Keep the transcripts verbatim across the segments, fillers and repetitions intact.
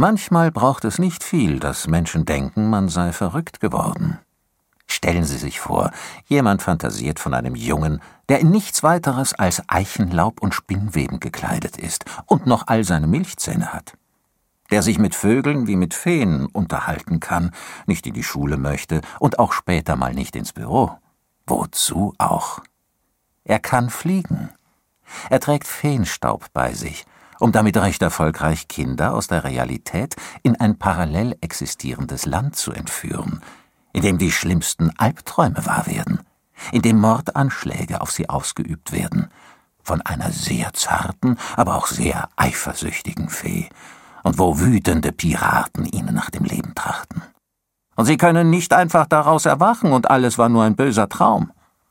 Manchmal braucht es nicht viel, dass Menschen denken, man sei verrückt geworden. Stellen Sie sich vor, jemand fantasiert von einem Jungen, der in nichts weiteres als Eichenlaub und Spinnweben gekleidet ist und noch all seine Milchzähne hat. Der sich mit Vögeln wie mit Feen unterhalten kann, nicht in die Schule möchte und auch später mal nicht ins Büro. Wozu auch? Er kann fliegen. Er trägt Feenstaub bei sich, um damit recht erfolgreich Kinder aus der Realität in ein parallel existierendes Land zu entführen, in dem die schlimmsten Albträume wahr werden, in dem Mordanschläge auf sie ausgeübt werden, von einer sehr zarten, aber auch sehr eifersüchtigen Fee, und wo wütende Piraten ihnen nach dem Leben trachten. Und sie können nicht einfach daraus erwachen und alles war nur ein böser Traum.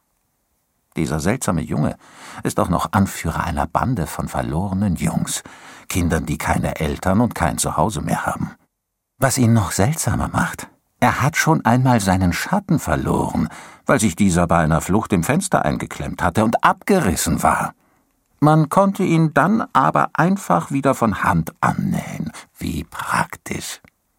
Dieser seltsame Junge ist auch noch Anführer einer Bande von verlorenen Jungs, Kindern, die keine Eltern und kein Zuhause mehr haben. Was ihn noch seltsamer macht: Er hat schon einmal seinen Schatten verloren, weil sich dieser bei einer Flucht im Fenster eingeklemmt hatte und abgerissen war. Man konnte ihn dann aber einfach wieder von Hand annähen. Wie praktisch.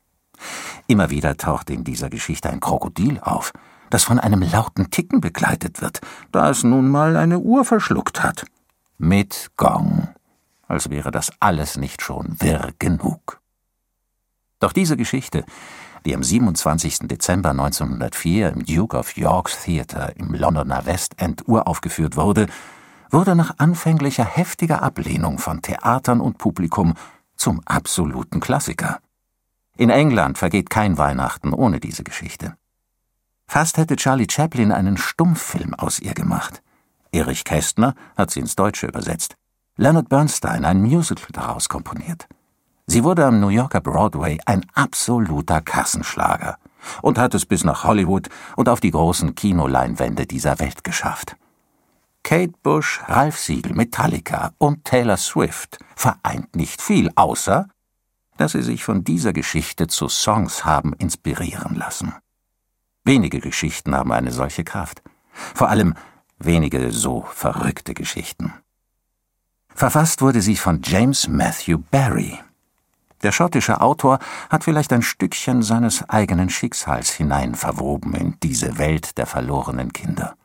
Immer wieder taucht in dieser Geschichte ein Krokodil auf, das von einem lauten Ticken begleitet wird, da es nun mal eine Uhr verschluckt hat. Mit Gong. Als wäre das alles nicht schon wirr genug. Doch diese Geschichte, die am siebenundzwanzigsten Dezember neunzehnhundertvier im Duke of York's Theatre im Londoner West End uraufgeführt wurde, wurde nach anfänglicher heftiger Ablehnung von Theatern und Publikum zum absoluten Klassiker. In England vergeht kein Weihnachten ohne diese Geschichte. Fast hätte Charlie Chaplin einen Stummfilm aus ihr gemacht. Erich Kästner hat sie ins Deutsche übersetzt. Leonard Bernstein ein Musical daraus komponiert. Sie wurde am New Yorker Broadway ein absoluter Kassenschlager und hat es bis nach Hollywood und auf die großen Kinoleinwände dieser Welt geschafft. Kate Bush, Ralph Siegel, Metallica und Taylor Swift vereint nicht viel, außer dass sie sich von dieser Geschichte zu Songs haben inspirieren lassen. Wenige Geschichten haben eine solche Kraft. Vor allem wenige so verrückte Geschichten. Verfasst wurde sie von James Matthew Barrie. Der schottische Autor hat vielleicht ein Stückchen seines eigenen Schicksals hinein verwoben in diese Welt der verlorenen Kinder.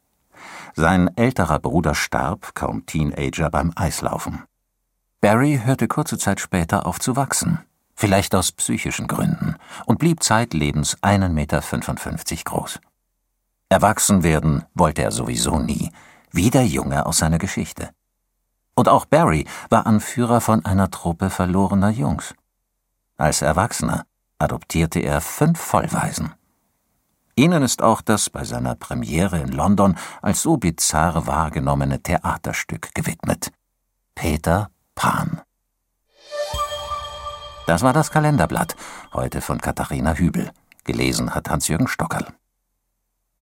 Sein älterer Bruder starb, kaum Teenager, beim Eislaufen. Barrie hörte kurze Zeit später auf zu wachsen, vielleicht aus psychischen Gründen, und blieb zeitlebens einen Meter fünfundfünfzig groß. Erwachsen werden wollte er sowieso nie, wie der Junge aus seiner Geschichte. Und auch Barrie war Anführer von einer Truppe verlorener Jungs. Als Erwachsener adoptierte er fünf Vollwaisen. Ihnen ist auch das bei seiner Premiere in London als so bizarr wahrgenommene Theaterstück gewidmet: Peter Pan. Das war das Kalenderblatt, heute von Katharina Hübel. Gelesen hat Hans-Jürgen Stockerl.